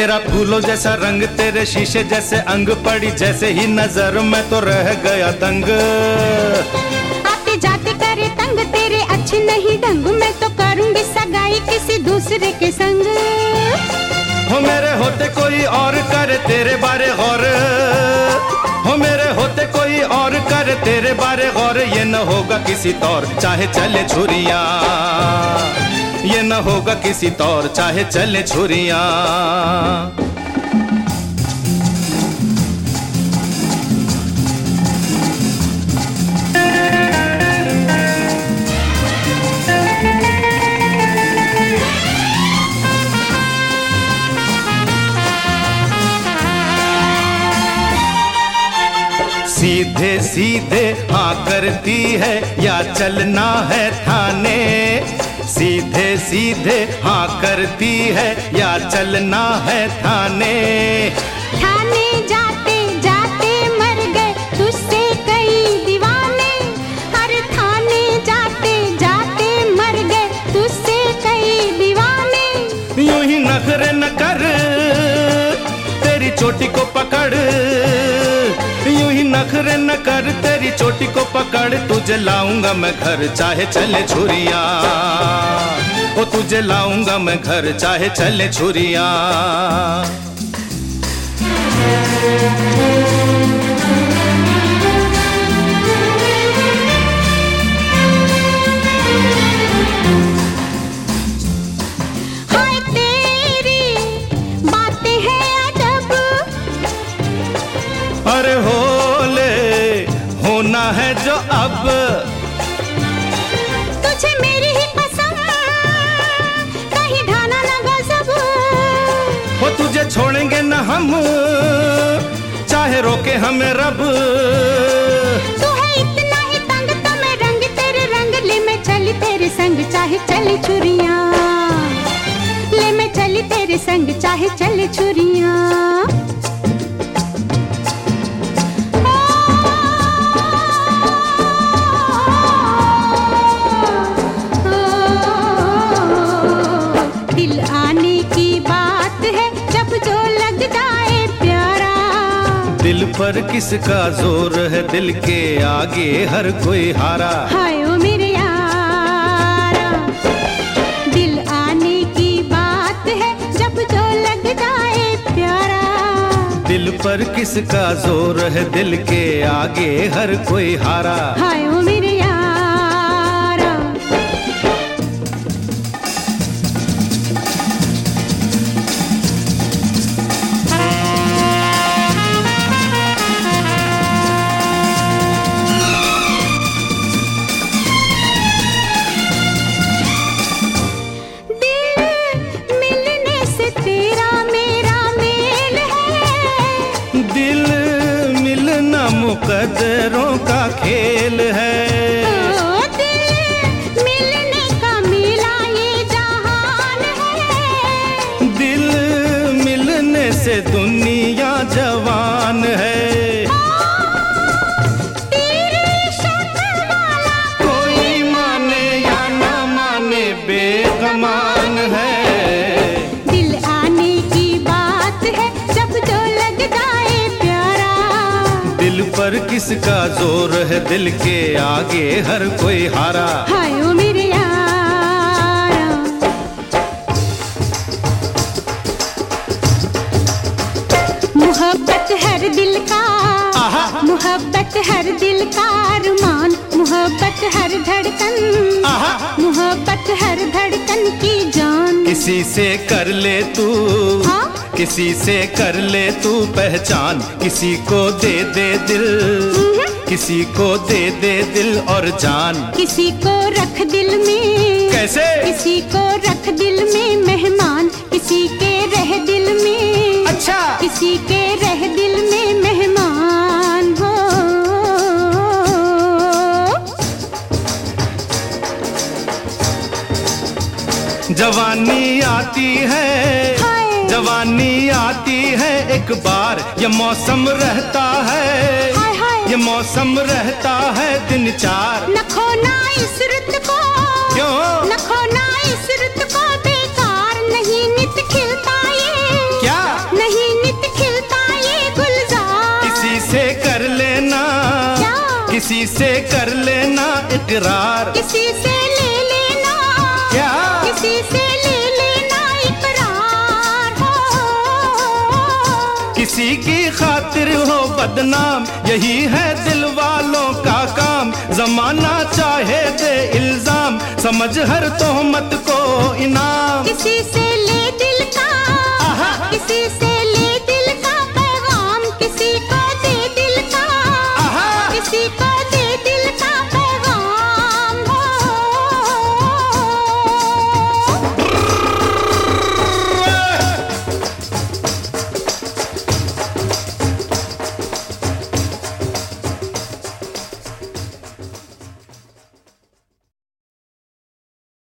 तेरा फूलों जैसा रंग, तेरे शीशे जैसे अंग, पड़ी जैसे ही नजर मैं तो रह गया दंग। आते जाते करे तंग, तेरे अच्छे नहीं ढंग, मैं तो करूंगी सगाई किसी दूसरे के संग। हो मेरे होते कोई और करे तेरे बारे गौर, हो मेरे होते कोई और करे तेरे बारे गौर, ये न होगा किसी तौर चाहे चले छुरियां, ये न होगा किसी तौर चाहे चले छुरियां। सीधे सीधे हाँ करती है या चलना है थाने, सीधे सीधे हाँ करती है या चलना है थाने। थाने जाते जाते मर गए तुझसे कई दीवाने, हर थाने जाते जाते मर गए तुझसे कई दीवाने। यूं ही नखरे न कर तेरी चोटी को पकड़, यूं ही नखरे न कर तेरी चोटी को पकड़, तुझे लाऊंगा मैं घर चाहे चले छुरियां, ओ तुझे लाऊंगा मैं घर चाहे चले छुरियां। हाय तेरी बातें हैं अजब, अरे होले होना है जो अब, तुझे मेरी ही कसम कहीं ढाना न गजब। वो तुझे छोड़ेंगे न हम चाहे रोके हमें रब। तू है इतना ही तंग तो मैं रंग तेरे रंग, ले मैं चली तेरे संग चाहे चले छुरियां, ले मैं चली तेरे संग चाहे चले छुरियां। दिल आने की बात है जब जो लग जाए प्यारा, दिल पर किसका जोर है, दिल के आगे हर कोई हारा। हाय ओ मेरे यारा, दिल आने की बात है जब जो लग जाए प्यारा, दिल पर किसका जोर है, दिल के आगे हर कोई हारा। हाय ओ मेरे यारा। मुकद्दरों का खेल है, दिल मिलने का मिला ये जहान है, दिल मिलने से दुनिया जवान है। तेरी शक्ल वाला कोई माने या ना माने बेगमान है, दिल आने की बात है जब जो लग जाए प्यारा, दिल पर किसका जोर है, दिल के आगे हर कोई हारा। हाय ओ मेरे यारा। मोहब्बत हर दिल का, मोहब्बत हर दिल का अरमान, मोहब्बत हर धड़कन, मोहब्बत हर धड़कन की जान। किसी से कर ले तू, हाँ? किसी से कर ले तू पहचान, किसी को दे दे दिल, किसी को दे दे दिल और जान। किसी को रख दिल में, कैसे? किसी को रख दिल में मेहमान, किसी के रह दिल में, अच्छा, किसी के रह दिल में मेहमान हो। जवानी आती है, जवानी आती है एक बार, ये मौसम रहता है, ये मौसम रहता है दिन चार। न खोना इस रुत को, क्यों? न खोना इस रुत को, बेकार नहीं नित खिलता ये, क्या? किसी से कर लेना इकरार, किसी से ले लेना, क्या किसी से ले लेना इकरार हो। किसी की खातिर हो बदनाम, यही है दिल वालों का काम। जमाना चाहे दे इल्जाम, समझ हर तोहमत को इनाम। किसी से ले